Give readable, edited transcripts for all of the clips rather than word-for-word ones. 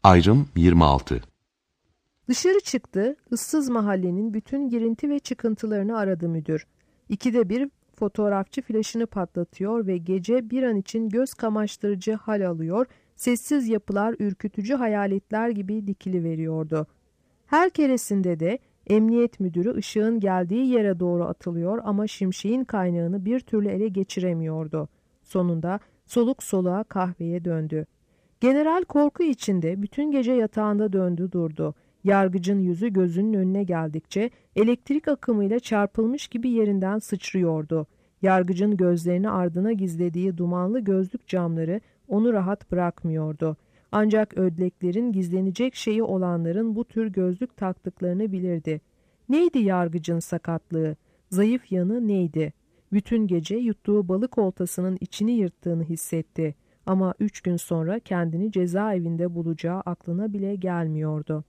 Ayrım 26. Dışarı çıktı, ıssız mahallenin bütün girinti ve çıkıntılarını aradı müdür. İkide bir fotoğrafçı flaşını patlatıyor ve gece bir an için göz kamaştırıcı hal alıyor, sessiz yapılar ürkütücü hayaletler gibi dikiliveriyordu. Her keresinde de emniyet müdürü ışığın geldiği yere doğru atılıyor ama şimşeğin kaynağını bir türlü ele geçiremiyordu. Sonunda soluk soluğa kahveye döndü. General korku içinde bütün gece yatağında döndü durdu. Yargıcın yüzü gözünün önüne geldikçe elektrik akımıyla çarpılmış gibi yerinden sıçrıyordu. Yargıcın gözlerini ardına gizlediği dumanlı gözlük camları onu rahat bırakmıyordu. Ancak ödleklerin gizlenecek şeyi olanların bu tür gözlük taktıklarını bilirdi. Neydi yargıcın sakatlığı? Zayıf yanı neydi? Bütün gece yuttuğu balık oltasının içini yırttığını hissetti. Ama 3 gün sonra kendini cezaevinde bulacağı aklına bile gelmiyordu.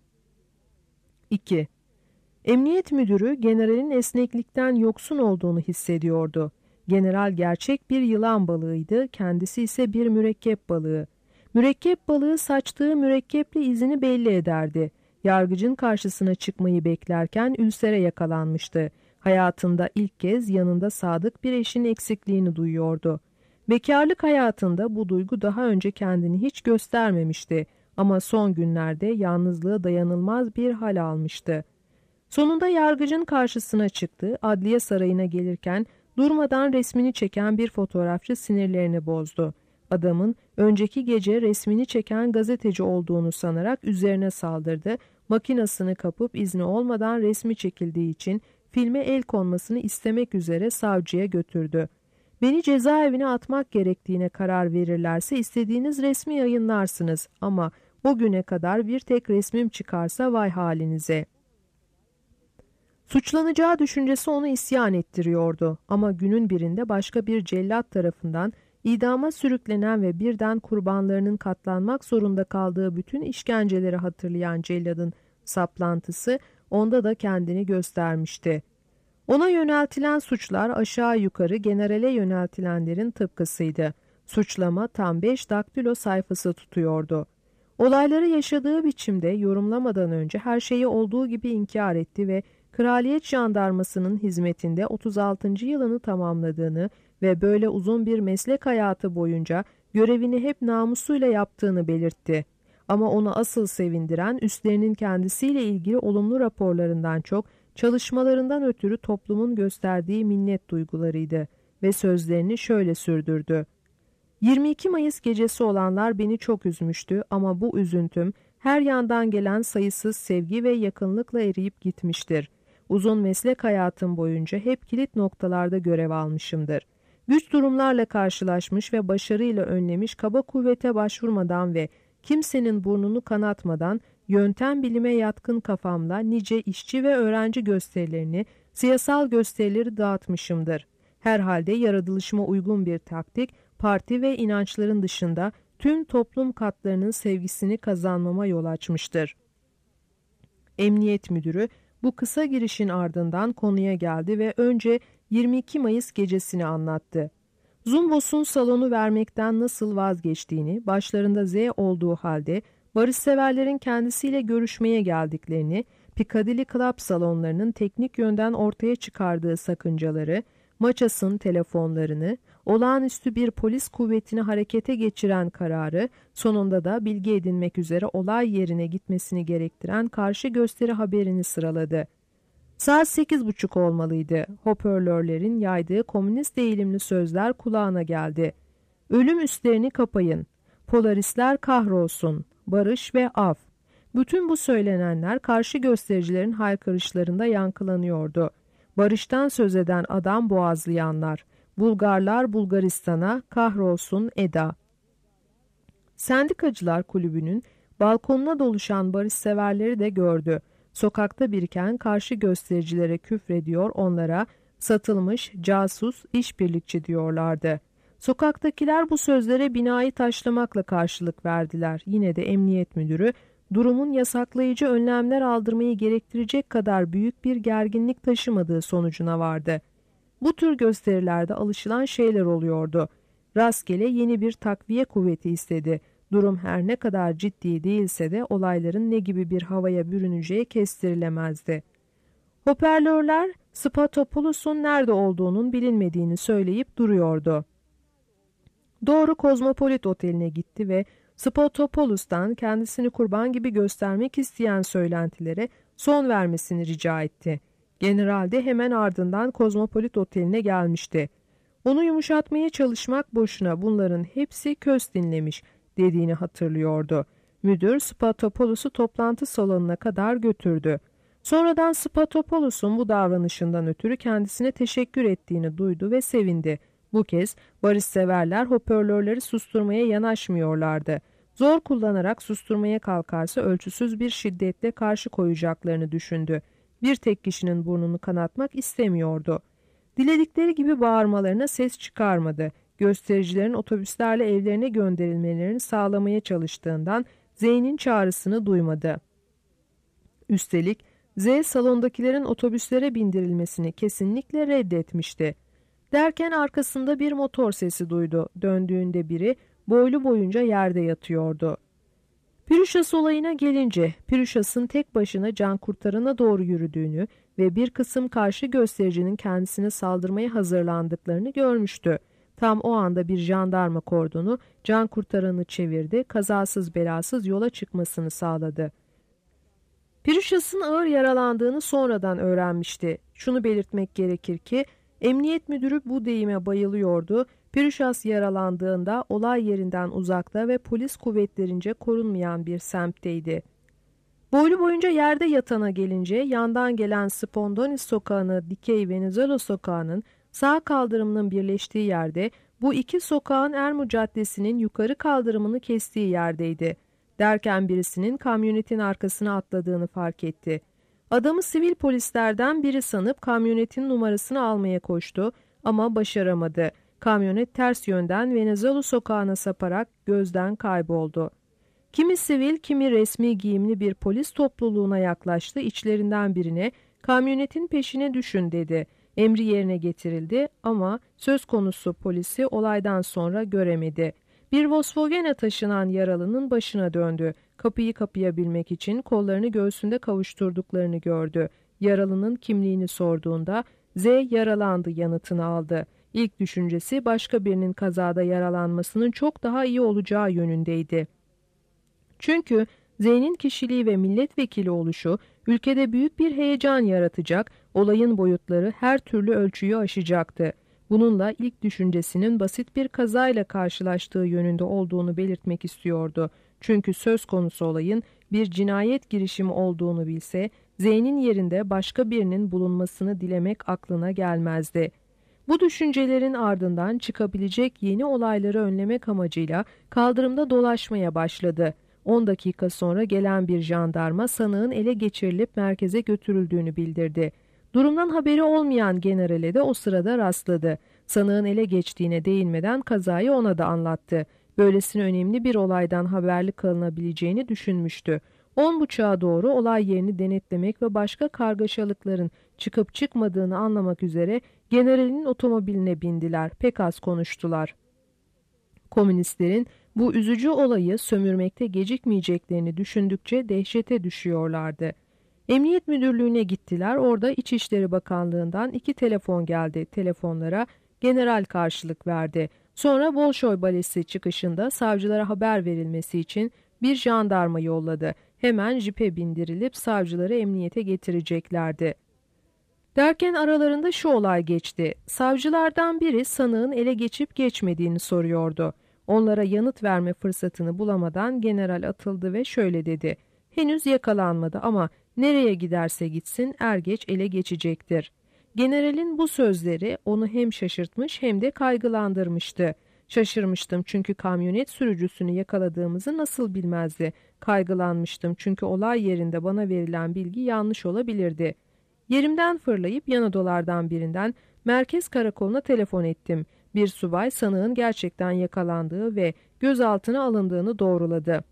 2. Emniyet müdürü generalin esneklikten yoksun olduğunu hissediyordu. General gerçek bir yılan balığıydı, kendisi ise bir mürekkep balığı. Mürekkep balığı saçtığı mürekkeple izini belli ederdi. Yargıcın karşısına çıkmayı beklerken ülsere yakalanmıştı. Hayatında ilk kez yanında sadık bir eşin eksikliğini duyuyordu. Bekarlık hayatında bu duygu daha önce kendini hiç göstermemişti ama son günlerde yalnızlığı dayanılmaz bir hal almıştı. Sonunda yargıcın karşısına çıktı, adliye sarayına gelirken durmadan resmini çeken bir fotoğrafçı sinirlerini bozdu. Adamın önceki gece resmini çeken gazeteci olduğunu sanarak üzerine saldırdı, makinasını kapıp izni olmadan resmi çekildiği için filme el konmasını istemek üzere savcıya götürdü. Beni cezaevine atmak gerektiğine karar verirlerse istediğiniz resmi yayınlarsınız ama o güne kadar bir tek resmim çıkarsa vay halinize. Suçlanacağı düşüncesi onu isyan ettiriyordu ama günün birinde başka bir cellat tarafından idama sürüklenen ve birden kurbanlarının katlanmak zorunda kaldığı bütün işkenceleri hatırlayan celladın saplantısı onda da kendini göstermişti. Ona yöneltilen suçlar aşağı yukarı generale yöneltilenlerin tıpkısıydı. Suçlama tam 5 daktilo sayfası tutuyordu. Olayları yaşadığı biçimde yorumlamadan önce her şeyi olduğu gibi inkar etti ve Kraliyet Jandarması'nın hizmetinde 36. yılını tamamladığını ve böyle uzun bir meslek hayatı boyunca görevini hep namusuyla yaptığını belirtti. Ama onu asıl sevindiren üstlerinin kendisiyle ilgili olumlu raporlarından çok çalışmalarından ötürü toplumun gösterdiği minnet duygularıydı ve sözlerini şöyle sürdürdü. 22 Mayıs gecesi olanlar beni çok üzmüştü ama bu üzüntüm her yandan gelen sayısız sevgi ve yakınlıkla eriyip gitmiştir. Uzun meslek hayatım boyunca hep kilit noktalarda görev almışımdır. Güç durumlarla karşılaşmış ve başarıyla önlemiş, kaba kuvvete başvurmadan ve kimsenin burnunu kanatmadan yöntem bilime yatkın kafamla nice işçi ve öğrenci gösterilerini, siyasal gösterileri dağıtmışımdır. Herhalde yaratılışıma uygun bir taktik, parti ve inançların dışında tüm toplum katlarının sevgisini kazanmama yol açmıştır. Emniyet müdürü bu kısa girişin ardından konuya geldi ve önce 22 Mayıs gecesini anlattı. Zumbos'un salonu vermekten nasıl vazgeçtiğini, başlarında Z olduğu halde barışseverlerin kendisiyle görüşmeye geldiklerini, Piccadilly Club salonlarının teknik yönden ortaya çıkardığı sakıncaları, Maças'ın telefonlarını, olağanüstü bir polis kuvvetini harekete geçiren kararı, sonunda da bilgi edinmek üzere olay yerine gitmesini gerektiren karşı gösteri haberini sıraladı. Saat 8:30 olmalıydı. Hoparlörlerin yaydığı komünist eğilimli sözler kulağına geldi. Ölüm üstlerini kapayın. Polaristler kahrolsun. Barış ve af. Bütün bu söylenenler karşı göstericilerin haykırışlarında yankılanıyordu. Barıştan söz eden adam boğazlayanlar. Bulgarlar Bulgaristan'a, kahrolsun Eda. Sendikacılar kulübünün balkonuna doluşan barışseverleri de gördü. Sokakta biriken karşı göstericilere küfrediyor, onlara satılmış, casus, işbirlikçi diyorlardı. Sokaktakiler bu sözlere binayı taşlamakla karşılık verdiler. Yine de emniyet müdürü durumun yasaklayıcı önlemler aldırmayı gerektirecek kadar büyük bir gerginlik taşımadığı sonucuna vardı. Bu tür gösterilerde alışılan şeyler oluyordu. Rastgele yeni bir takviye kuvveti istedi. Durum her ne kadar ciddi değilse de olayların ne gibi bir havaya bürüneceği kestirilemezdi. Hoparlörler Spatopoulos'un nerede olduğunun bilinmediğini söyleyip duruyordu. Doğru Kozmopolit Oteli'ne gitti ve Spatopoulos'tan kendisini kurban gibi göstermek isteyen söylentilere son vermesini rica etti. General de hemen ardından Kozmopolit Oteli'ne gelmişti. Onu yumuşatmaya çalışmak boşuna, bunların hepsi köz dinlemiş dediğini hatırlıyordu. Müdür Spatopoulos'u toplantı salonuna kadar götürdü. Sonradan Spatopoulos'un bu davranışından ötürü kendisine teşekkür ettiğini duydu ve sevindi. Bu kez barışseverler hoparlörleri susturmaya yanaşmıyorlardı. Zor kullanarak susturmaya kalkarsa ölçüsüz bir şiddetle karşı koyacaklarını düşündü. Bir tek kişinin burnunu kanatmak istemiyordu. Diledikleri gibi bağırmalarına ses çıkarmadı. Göstericilerin otobüslerle evlerine gönderilmelerini sağlamaya çalıştığından Z'nin çağrısını duymadı. Üstelik Z salondakilerin otobüslere bindirilmesini kesinlikle reddetmişti. Derken arkasında bir motor sesi duydu. Döndüğünde biri boylu boyunca yerde yatıyordu. Pürüşas olayına gelince Pürüşas'ın tek başına can kurtarana doğru yürüdüğünü ve bir kısım karşı göstericinin kendisine saldırmaya hazırlandıklarını görmüştü. Tam o anda bir jandarma kordonu can kurtaranı çevirdi, kazasız belasız yola çıkmasını sağladı. Pürüşas'ın ağır yaralandığını sonradan öğrenmişti. Şunu belirtmek gerekir ki emniyet müdürü bu deyime bayılıyordu. Pürüşas yaralandığında olay yerinden uzakta ve polis kuvvetlerince korunmayan bir semtteydi. Boylu boyunca yerde yatana gelince yandan gelen Spondonis sokağını dikey Venizelos sokağının sağ kaldırımının birleştiği yerde, bu iki sokağın Ermu Caddesi'nin yukarı kaldırımını kestiği yerdeydi. Derken birisinin kamyonetin arkasına atladığını fark etti. Adamı sivil polislerden biri sanıp kamyonetin numarasını almaya koştu ama başaramadı. Kamyonet ters yönden Venizelos sokağına saparak gözden kayboldu. Kimi sivil, kimi resmi giyimli bir polis topluluğuna yaklaştı. İçlerinden birine kamyonetin peşine düşün dedi. Emri yerine getirildi ama söz konusu polisi olaydan sonra göremedi. Bir Volkswagen'e taşınan yaralının başına döndü. Kapıyı kapayabilmek için kollarını göğsünde kavuşturduklarını gördü. Yaralının kimliğini sorduğunda Z yaralandı yanıtını aldı. İlk düşüncesi başka birinin kazada yaralanmasının çok daha iyi olacağı yönündeydi. Çünkü Z'nin kişiliği ve milletvekili oluşu ülkede büyük bir heyecan yaratacak, olayın boyutları her türlü ölçüyü aşacaktı. Bununla ilk düşüncesinin basit bir kazayla karşılaştığı yönünde olduğunu belirtmek istiyordu. Çünkü söz konusu olayın bir cinayet girişimi olduğunu bilse, Z'nin yerinde başka birinin bulunmasını dilemek aklına gelmezdi. Bu düşüncelerin ardından çıkabilecek yeni olayları önlemek amacıyla kaldırımda dolaşmaya başladı. 10 dakika sonra gelen bir jandarma sanığın ele geçirilip merkeze götürüldüğünü bildirdi. Durumdan haberi olmayan generale de o sırada rastladı. Sanığın ele geçtiğine değinmeden kazayı ona da anlattı. Böylesine önemli bir olaydan haberli kalınabileceğini düşünmüştü. 10.30'a doğru olay yerini denetlemek ve başka kargaşalıkların çıkıp çıkmadığını anlamak üzere generalin otomobiline bindiler. Pek az konuştular. Komünistlerin bu üzücü olayı sömürmekte gecikmeyeceklerini düşündükçe dehşete düşüyorlardı. Emniyet müdürlüğüne gittiler. Orada İçişleri Bakanlığı'ndan 2 telefon geldi. Telefonlara general karşılık verdi. Sonra Bolşoy Balesi çıkışında savcılara haber verilmesi için bir jandarma yolladı. Hemen jipe bindirilip savcıları emniyete getireceklerdi. Derken aralarında şu olay geçti. Savcılardan biri sanığın ele geçip geçmediğini soruyordu. Onlara yanıt verme fırsatını bulamadan general atıldı ve şöyle dedi. Henüz yakalanmadı ama nereye giderse gitsin er geç ele geçecektir. Generalin bu sözleri onu hem şaşırtmış hem de kaygılandırmıştı. Şaşırmıştım çünkü kamyonet sürücüsünü yakaladığımızı nasıl bilmezdi. Kaygılanmıştım çünkü olay yerinde bana verilen bilgi yanlış olabilirdi. Yerimden fırlayıp yan odalardan birinden merkez karakoluna telefon ettim. Bir subay sanığın gerçekten yakalandığı ve gözaltına alındığını doğruladı.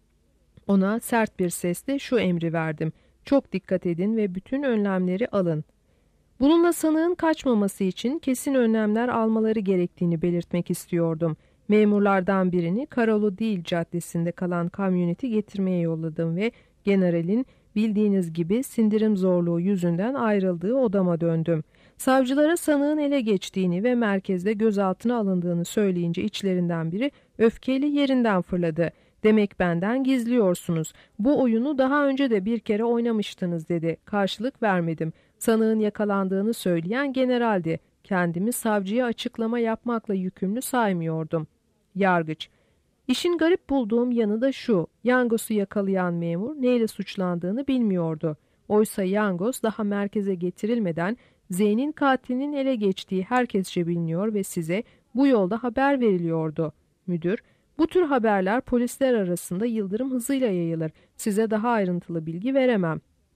Ona sert bir sesle şu emri verdim. Çok dikkat edin ve bütün önlemleri alın. Bununla sanığın kaçmaması için kesin önlemler almaları gerektiğini belirtmek istiyordum. Memurlardan birini Karolu değil caddesinde kalan kamyoneti getirmeye yolladım ve generalin bildiğiniz gibi sindirim zorluğu yüzünden ayrıldığı odama döndüm. Savcılara sanığın ele geçtiğini ve merkezde gözaltına alındığını söyleyince içlerinden biri öfkeyle yerinden fırladı. "Demek benden gizliyorsunuz. Bu oyunu daha önce de bir kere oynamıştınız," dedi. Karşılık vermedim. Sanığın yakalandığını söyleyen generaldi. Kendimi savcıya açıklama yapmakla yükümlü saymıyordum. Yargıç: İşin garip bulduğum yanı da şu: Yangos'u yakalayan memur neyle suçlandığını bilmiyordu. Oysa Yangos daha merkeze getirilmeden Z'nin katilinin ele geçtiği herkesçe biliniyor ve size bu yolda haber veriliyordu. Müdür: Bu tür haberler polisler arasında yıldırım hızıyla yayılır. Size daha ayrıntılı bilgi veremem.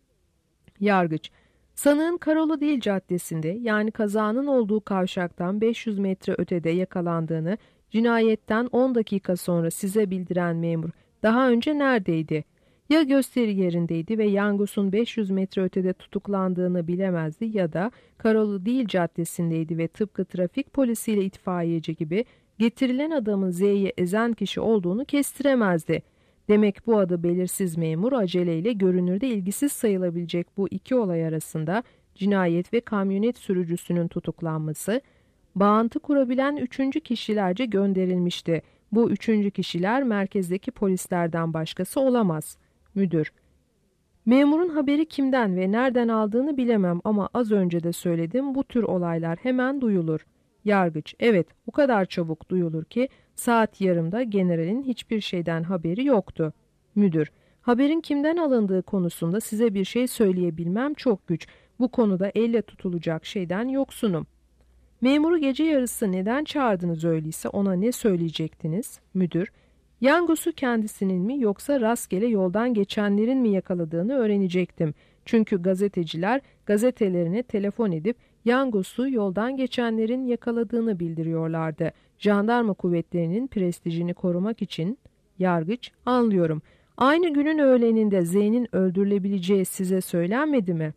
Yargıç: Sanığın Karolu değil caddesinde, yani kazanın olduğu kavşaktan 500 metre ötede yakalandığını cinayetten 10 dakika sonra size bildiren memur daha önce neredeydi? Ya gösteri yerindeydi ve Yangos'un 500 metre ötede tutuklandığını bilemezdi ya da Karolu değil caddesindeydi ve tıpkı trafik polisiyle itfaiyeci gibi getirilen adamın Z'yi ezen kişi olduğunu kestiremezdi. Demek bu adı belirsiz memur aceleyle görünürde ilgisiz sayılabilecek bu iki olay arasında cinayet ve kamyonet sürücüsünün tutuklanması, bağıntı kurabilen üçüncü kişilerce gönderilmişti. Bu üçüncü kişiler merkezdeki polislerden başkası olamaz. Müdür: Memurun haberi kimden ve nereden aldığını bilemem ama az önce de söyledim, bu tür olaylar hemen duyulur. Yargıç: Evet, o kadar çabuk duyulur ki saat yarımda generalin hiçbir şeyden haberi yoktu. Müdür: Haberin kimden alındığı konusunda size bir şey söyleyebilmem çok güç. Bu konuda elle tutulacak şeyden yoksunum. Memuru gece yarısı neden çağırdınız öyleyse, ona ne söyleyecektiniz? Müdür: Yangos'u kendisinin mi yoksa rastgele yoldan geçenlerin mi yakaladığını öğrenecektim. Çünkü gazeteciler gazetelerine telefon edip Yangos'u yoldan geçenlerin yakaladığını bildiriyorlardı. Jandarma kuvvetlerinin prestijini korumak için. Yargıç: Anlıyorum. Aynı günün öğleninde Z'nin öldürülebileceği size söylenmedi mi?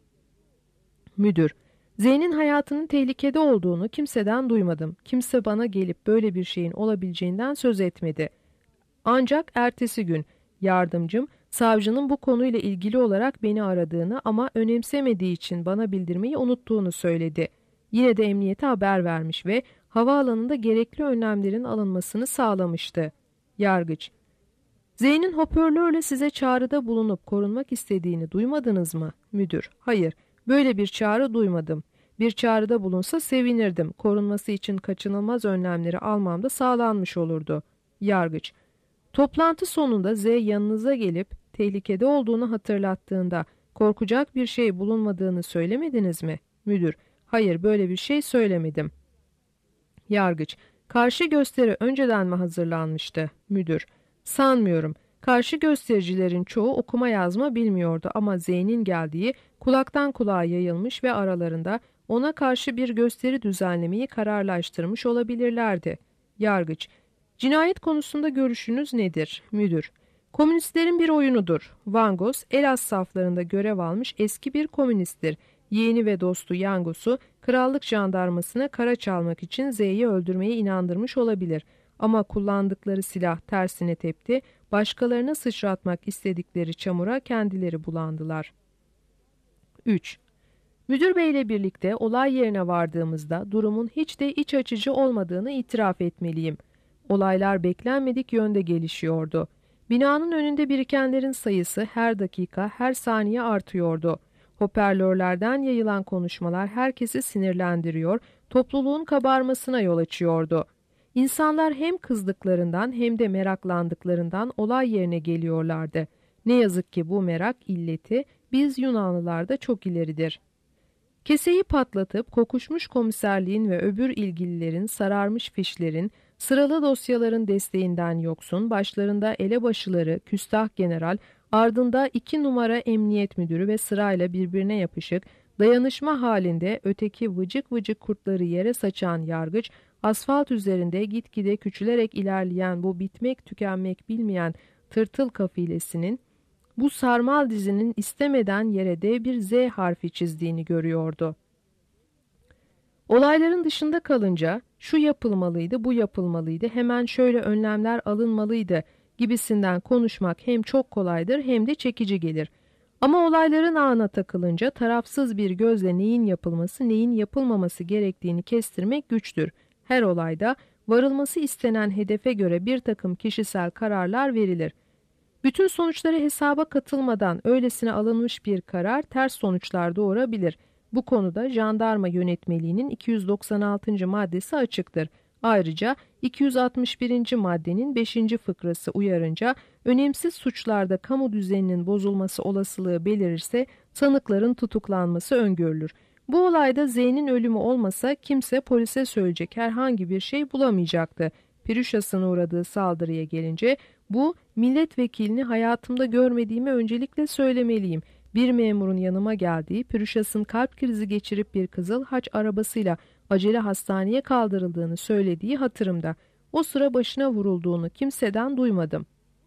Müdür: Z'nin hayatının tehlikede olduğunu kimseden duymadım. Kimse bana gelip böyle bir şeyin olabileceğinden söz etmedi. Ancak ertesi gün yardımcım savcının bu konuyla ilgili olarak beni aradığını ama önemsemediği için bana bildirmeyi unuttuğunu söyledi. Yine de emniyete haber vermiş ve havaalanında gerekli önlemlerin alınmasını sağlamıştı. Yargıç: Z'nin hoparlörle size çağrıda bulunup korunmak istediğini duymadınız mı? Müdür: Hayır, böyle bir çağrı duymadım. Bir çağrıda bulunsa sevinirdim. Korunması için kaçınılmaz önlemleri almam da sağlanmış olurdu. Yargıç: Toplantı sonunda Z yanınıza gelip tehlikede olduğunu hatırlattığında korkacak bir şey bulunmadığını söylemediniz mi? Müdür: Hayır, böyle bir şey söylemedim. Yargıç: Karşı gösteri önceden mi hazırlanmıştı? Müdür: Sanmıyorum. Karşı göstericilerin çoğu okuma yazma bilmiyordu ama Z'nin geldiği kulaktan kulağa yayılmış ve aralarında ona karşı bir gösteri düzenlemeyi kararlaştırmış olabilirlerdi. Yargıç: Cinayet konusunda görüşünüz nedir? Müdür: Komünistlerin bir oyunudur. Vangos, Elaz saflarında görev almış eski bir komünisttir. Yeğeni ve dostu Yangos'u krallık jandarmasına kara çalmak için Z'yi öldürmeye inandırmış olabilir. Ama kullandıkları silah tersine tepti, başkalarına sıçratmak istedikleri çamura kendileri bulandılar. 3. Müdür beyle birlikte olay yerine vardığımızda durumun hiç de iç açıcı olmadığını itiraf etmeliyim. Olaylar beklenmedik yönde gelişiyordu. Binanın önünde birikenlerin sayısı her dakika, her saniye artıyordu. Hoparlörlerden yayılan konuşmalar herkesi sinirlendiriyor, topluluğun kabarmasına yol açıyordu. İnsanlar hem kızdıklarından hem de meraklandıklarından olay yerine geliyorlardı. Ne yazık ki bu merak illeti biz Yunanlılarda çok ileridir. Keseyi patlatıp kokuşmuş komiserliğin ve öbür ilgililerin sararmış fişlerin, sıralı dosyaların desteğinden yoksun, başlarında elebaşıları, küstah general, ardında 2 numara emniyet müdürü ve sırayla birbirine yapışık, dayanışma halinde öteki vıcık vıcık kurtları yere saçan yargıç, asfalt üzerinde gitgide küçülerek ilerleyen bu bitmek tükenmek bilmeyen tırtıl kafilesinin, bu sarmal dizinin istemeden yere dev bir Z harfi çizdiğini görüyordu. Olayların dışında kalınca şu yapılmalıydı, bu yapılmalıydı, hemen şöyle önlemler alınmalıydı gibisinden konuşmak hem çok kolaydır hem de çekici gelir. Ama olayların ağına takılınca tarafsız bir gözle neyin yapılması, neyin yapılmaması gerektiğini kestirmek güçtür. Her olayda varılması istenen hedefe göre bir takım kişisel kararlar verilir. Bütün sonuçları hesaba katılmadan öylesine alınmış bir karar ters sonuçlar doğurabilir. Bu konuda jandarma yönetmeliğinin 296. maddesi açıktır. Ayrıca 261. maddenin 5. fıkrası uyarınca önemsiz suçlarda kamu düzeninin bozulması olasılığı belirirse sanıkların tutuklanması öngörülür. Bu olayda Z'nin ölümü olmasa kimse polise söyleyecek herhangi bir şey bulamayacaktı. Piruşas'ın uğradığı saldırıya gelince bu milletvekilini hayatımda görmediğimi öncelikle söylemeliyim. Bir memurun yanıma geldiği, Piruşas'ın kalp krizi geçirip bir Kızıl Haç arabasıyla acele hastaneye kaldırıldığını söylediği hatırımda. O sıra başına vurulduğunu kimseden duymadım.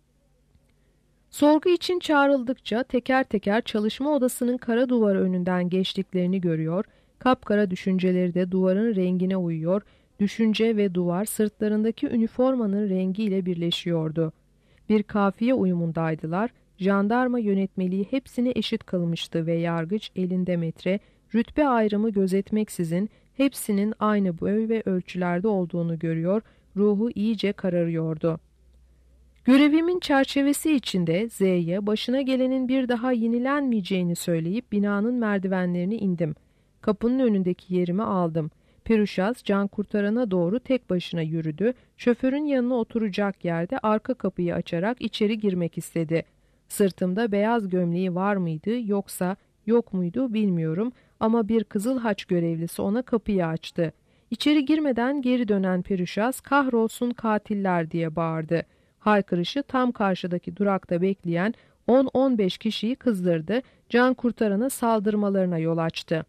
Sorgu için çağrıldıkça teker teker çalışma odasının kara duvarı önünden geçtiklerini görüyor, kapkara düşünceleri de duvarın rengine uyuyor, düşünce ve duvar sırtlarındaki üniformanın rengiyle birleşiyordu. Bir kafiye uyumundaydılar, jandarma yönetmeliği hepsine eşit kılmıştı ve yargıç elinde metre, rütbe ayrımı gözetmeksizin hepsinin aynı boy ve ölçülerde olduğunu görüyor, ruhu iyice kararıyordu. Görevimin çerçevesi içinde Z'ye başına gelenin bir daha yenilenmeyeceğini söyleyip binanın merdivenlerini indim. Kapının önündeki yerimi aldım. Piruşas can kurtarana doğru tek başına yürüdü. Şoförün yanına oturacak yerde arka kapıyı açarak içeri girmek istedi. Sırtımda beyaz gömleği var mıydı yoksa yok muydu bilmiyorum ama bir Kızıl Haç görevlisi ona kapıyı açtı. İçeri girmeden geri dönen Piruşas kahrolsun katiller diye bağırdı. Haykırışı tam karşıdaki durakta bekleyen 10-15 kişiyi kızdırdı, can kurtarana saldırmalarına yol açtı.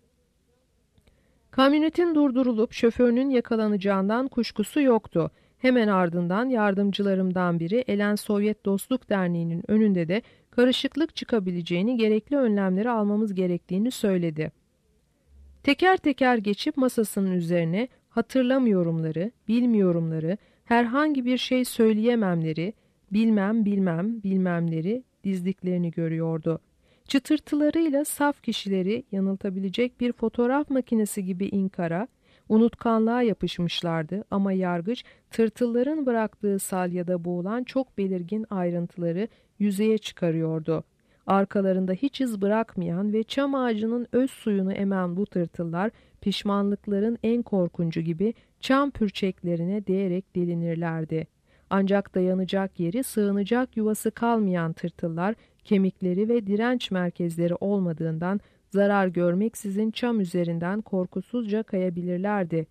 Kamyonetin durdurulup şoförünün yakalanacağından kuşkusu yoktu. Hemen ardından yardımcılarımdan biri Elen Sovyet Dostluk Derneği'nin önünde de karışıklık çıkabileceğini, gerekli önlemleri almamız gerektiğini söyledi. Teker teker geçip masasının üzerine hatırlamıyorumları, bilmiyorumları, herhangi bir şey söyleyememleri, bilmemleri dizdiklerini görüyordu. Çıtırtılarıyla saf kişileri yanıltabilecek bir fotoğraf makinesi gibi inkara, unutkanlığa yapışmışlardı ama yargıç tırtılların bıraktığı salyada boğulan çok belirgin ayrıntıları yüzeye çıkarıyordu. Arkalarında hiç iz bırakmayan ve çam ağacının öz suyunu emen bu tırtıllar pişmanlıkların en korkuncu gibi çam pürçeklerine değerek delinirlerdi. Ancak dayanacak yeri, sığınacak yuvası kalmayan tırtıllar kemikleri ve direnç merkezleri olmadığından zarar görmeksizin çam üzerinden korkusuzca kayabilirlerdi.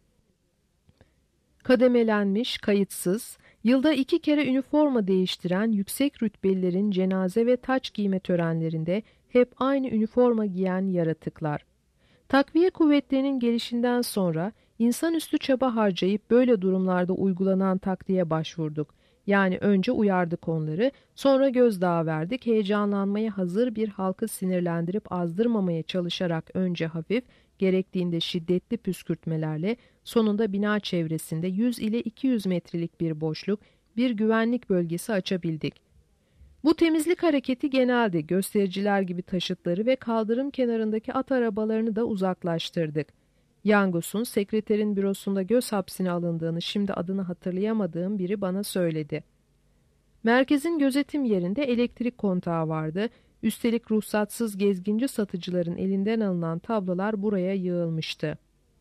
Kademelenmiş, kayıtsız, yılda 2 kere üniforma değiştiren yüksek rütbelilerin cenaze ve taç giyme törenlerinde hep aynı üniforma giyen yaratıklar. Takviye kuvvetlerinin gelişinden sonra insanüstü çaba harcayıp böyle durumlarda uygulanan taktiğe başvurduk. Yani önce uyardık onları, sonra gözdağı verdik, heyecanlanmaya hazır bir halkı sinirlendirip azdırmamaya çalışarak önce hafif, gerektiğinde şiddetli püskürtmelerle, sonunda bina çevresinde 100 ile 200 metrelik bir boşluk, bir güvenlik bölgesi açabildik. Bu temizlik hareketi geneldi, göstericiler gibi taşıtları ve kaldırım kenarındaki at arabalarını da uzaklaştırdık. Yangos'un sekreterin bürosunda göz hapsine alındığını şimdi adını hatırlayamadığım biri bana söyledi. Merkezin gözetim yerinde elektrik kontağı vardı. Üstelik ruhsatsız gezginci satıcıların elinden alınan tablolar buraya yığılmıştı.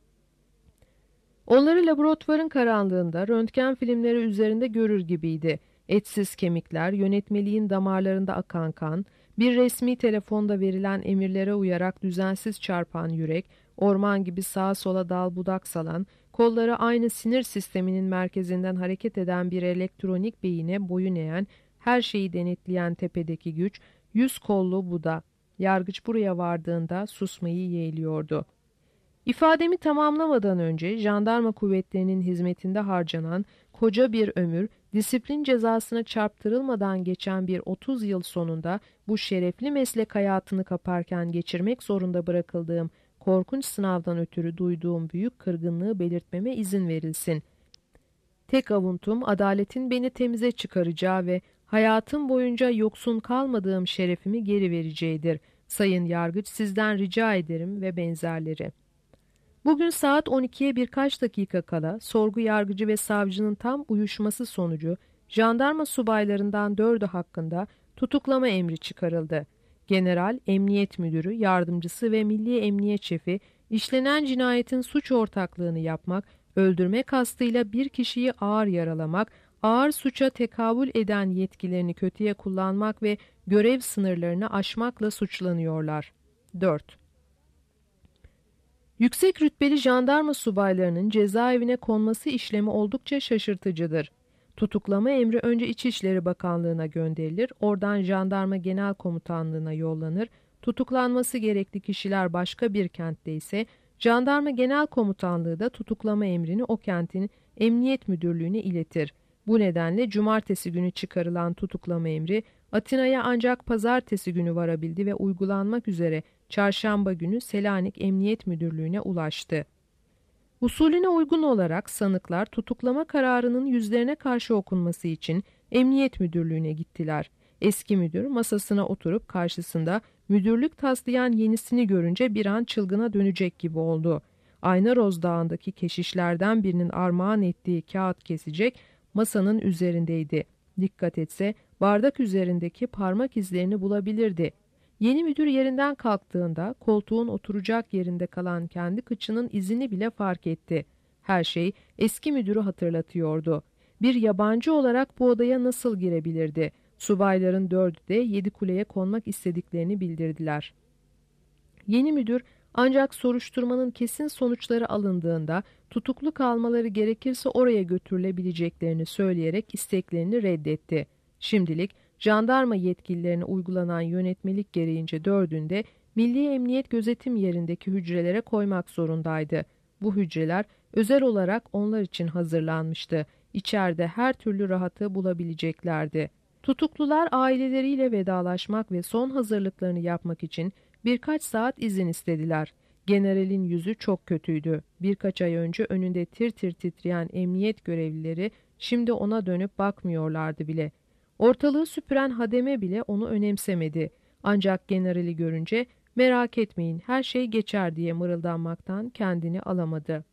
Onları laboratuvarın karanlığında röntgen filmleri üzerinde görür gibiydi. Etsiz kemikler, yönetmeliğin damarlarında akan kan, bir resmi telefonda verilen emirlere uyarak düzensiz çarpan yürek, orman gibi sağa sola dal budak salan, kolları aynı sinir sisteminin merkezinden hareket eden bir elektronik beyine boyun eğen, her şeyi denetleyen tepedeki güç, 100 kollu Buda. Yargıç buraya vardığında susmayı yeğliyordu. İfademi tamamlamadan önce jandarma kuvvetlerinin hizmetinde harcanan koca bir ömür, disiplin cezasına çarptırılmadan geçen bir 30 yıl sonunda bu şerefli meslek hayatını kaparken geçirmek zorunda bırakıldığım korkunç sınavdan ötürü duyduğum büyük kırgınlığı belirtmeme izin verilsin. Tek avuntum adaletin beni temize çıkaracağı ve hayatım boyunca yoksun kalmadığım şerefimi geri vereceğidir. Sayın Yargıç, sizden rica ederim ve benzerleri. Bugün saat 12'ye birkaç dakika kala sorgu yargıcı ve savcının tam uyuşması sonucu jandarma subaylarından 4'ü hakkında tutuklama emri çıkarıldı. General, emniyet müdürü, yardımcısı ve milli emniyet şefi işlenen cinayetin suç ortaklığını yapmak, öldürme kastıyla bir kişiyi ağır yaralamak, ağır suça tekabül eden yetkilerini kötüye kullanmak ve görev sınırlarını aşmakla suçlanıyorlar. 4. Yüksek rütbeli jandarma subaylarının cezaevine konması işlemi oldukça şaşırtıcıdır. Tutuklama emri önce İçişleri Bakanlığı'na gönderilir, oradan Jandarma Genel Komutanlığı'na yollanır, tutuklanması gerekli kişiler başka bir kentte ise Jandarma Genel Komutanlığı da tutuklama emrini o kentin Emniyet Müdürlüğü'ne iletir. Bu nedenle cumartesi günü çıkarılan tutuklama emri Atina'ya ancak pazartesi günü varabildi ve uygulanmak üzere çarşamba günü Selanik Emniyet Müdürlüğü'ne ulaştı. Usulüne uygun olarak sanıklar tutuklama kararının yüzlerine karşı okunması için Emniyet Müdürlüğü'ne gittiler. Eski müdür masasına oturup karşısında müdürlük taslayan yenisini görünce bir an çılgına dönecek gibi oldu. Aynaroz Dağı'ndaki keşişlerden birinin armağan ettiği kağıt kesecek masanın üzerindeydi. Dikkat etse bardak üzerindeki parmak izlerini bulabilirdi. Yeni müdür yerinden kalktığında koltuğun oturacak yerinde kalan kendi kıçının izini bile fark etti. Her şey eski müdürü hatırlatıyordu. Bir yabancı olarak bu odaya nasıl girebilirdi? Subayların 4'ü de Yedikule'ye konmak istediklerini bildirdiler. Yeni müdür ancak soruşturmanın kesin sonuçları alındığında tutuklu kalmaları gerekirse oraya götürülebileceklerini söyleyerek isteklerini reddetti. Şimdilik jandarma yetkililerine uygulanan yönetmelik gereğince 4'ünde Milli Emniyet Gözetim yerindeki hücrelere koymak zorundaydı. Bu hücreler özel olarak onlar için hazırlanmıştı. İçeride her türlü rahatı bulabileceklerdi. Tutuklular aileleriyle vedalaşmak ve son hazırlıklarını yapmak için birkaç saat izin istediler. Generalin yüzü çok kötüydü. Birkaç ay önce önünde tir tir titreyen emniyet görevlileri şimdi ona dönüp bakmıyorlardı bile. Ortalığı süpüren hademe bile onu önemsemedi. Ancak generali görünce merak etmeyin her şey geçer diye mırıldanmaktan kendini alamadı.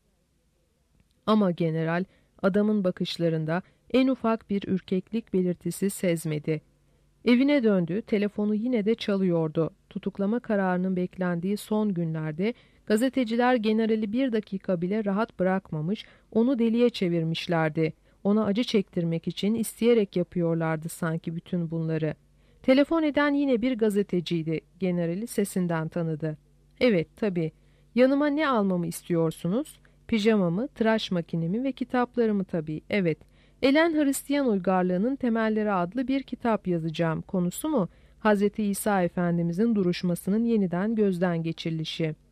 Ama general adamın bakışlarında en ufak bir ürkeklik belirtisi sezmedi. Evine döndü, telefonu yine de çalıyordu. Tutuklama kararının beklendiği son günlerde gazeteciler generali bir dakika bile rahat bırakmamış, onu deliye çevirmişlerdi. Ona acı çektirmek için isteyerek yapıyorlardı sanki bütün bunları. Telefon eden yine bir gazeteciydi. Generali sesinden tanıdı. Evet, tabii. Yanıma ne almamı istiyorsunuz? Pijamamı, tıraş makinemi ve kitaplarımı tabii. Evet. Elen Hristiyan Uygarlığının Temelleri adlı bir kitap yazacağım. Konusu mu? Hz. İsa Efendimizin duruşmasının yeniden gözden geçirilişi.